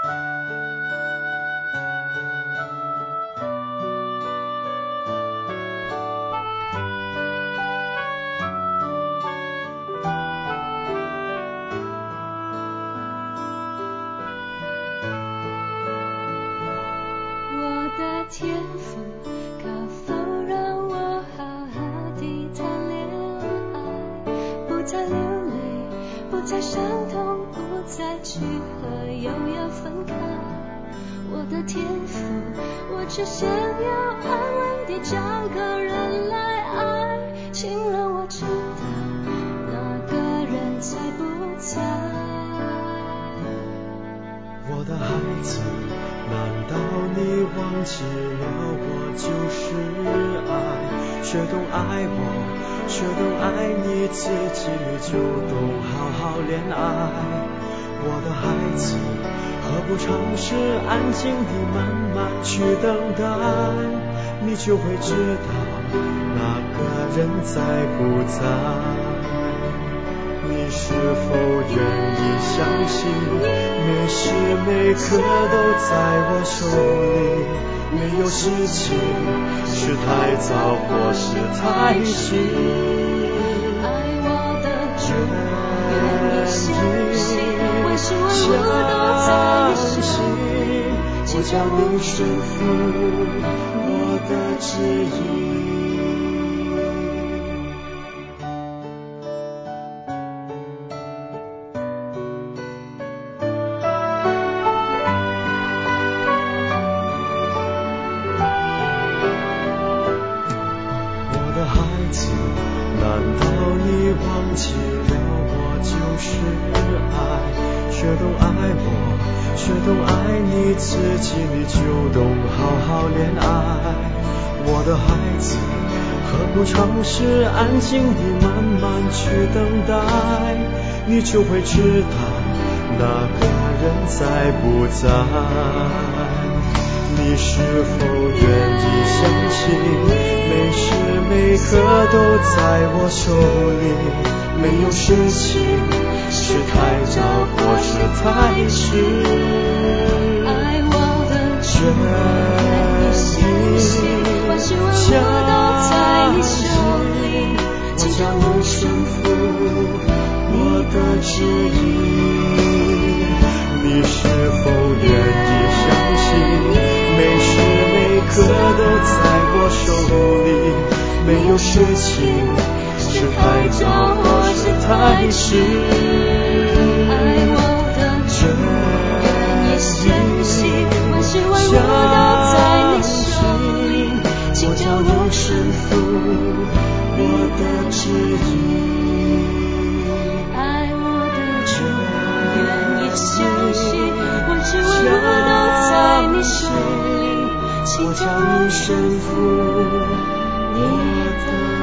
安静地慢慢去等待，你就会知道那个人在不在。你是否愿意相信，每时每刻都在我手里？没有事情是太早或是太迟。爱我的人愿意相信，万事万物都在你手里，就叫你顺服我的旨意。我的孩子，难道你忘记了我就是爱，学懂爱我，学懂爱你自己，你就懂好好恋爱。我的孩子，何不尝试安静地慢慢去等待，你就会知道那个人在不在。你是否愿意相信，每时每刻都在我手里？没有事情是太早或是太迟。爱我的人愿意相信，万事万物都在你手里，就叫你顺服我的旨意。你是否愿意相信，每时每刻都在我手里？没有事情是太早或是太迟。爱我的人愿意相信，万事万物都在你手里，请叫你顺服我的旨意。爱我的人愿意相信，万事万物都在你手里，请叫你顺服我的